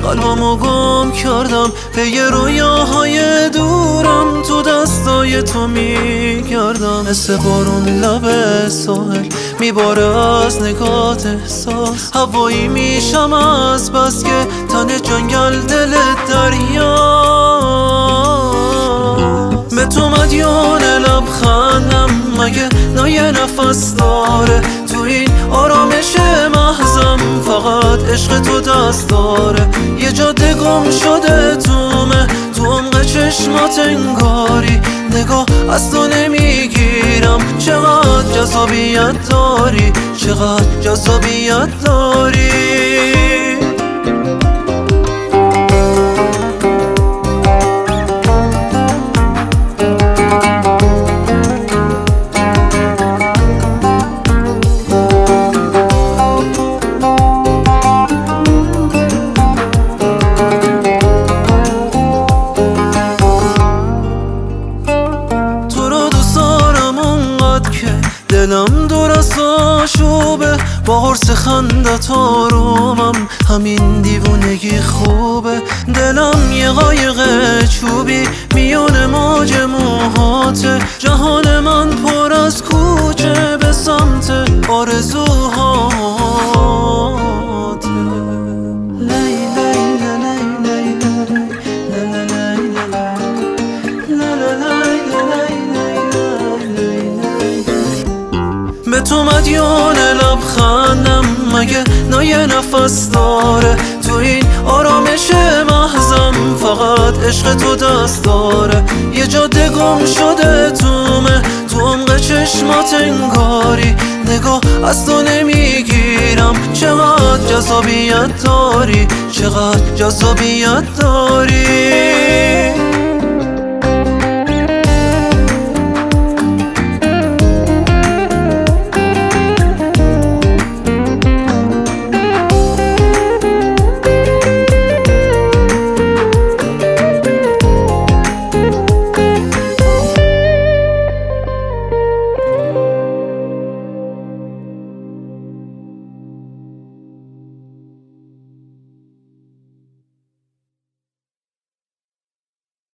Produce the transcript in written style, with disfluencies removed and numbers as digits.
قلبمو گم کردم به یه رویاهای دورم، تو دستای تو میگردم مثل بارون لب ساحل میباره از نگات احساس. هوایی میشم از بس که تن جنگل دل دریا، به تو مدیون لبخندم مگه نای نفس داره. تو این آرامش محضم فقط عشق تو دست داره. یه جاده گم شده تو عمق چشمات انگاری، نگاه از تو نمیگیرم. چقدر جذابیت داری، چقدر جذابیت داری. دلم دور از آشوبه، با قرص خندت آرومم، همین دیوونگی خوبه. دلم یه قایق چوبی میون موج موهاته، جهان من پر از کوچه به سمت آرزوهاته. به تو مدیون لبخندم مگه نای نفس داره. تو این آرامش محضم فقط عشق تو دست داره. یه جاده گم شده تو عمق چشمات انگاری، نگاه از تو نمیگیرم. چقدر جذابیت داری، چقدر جذابیت داری.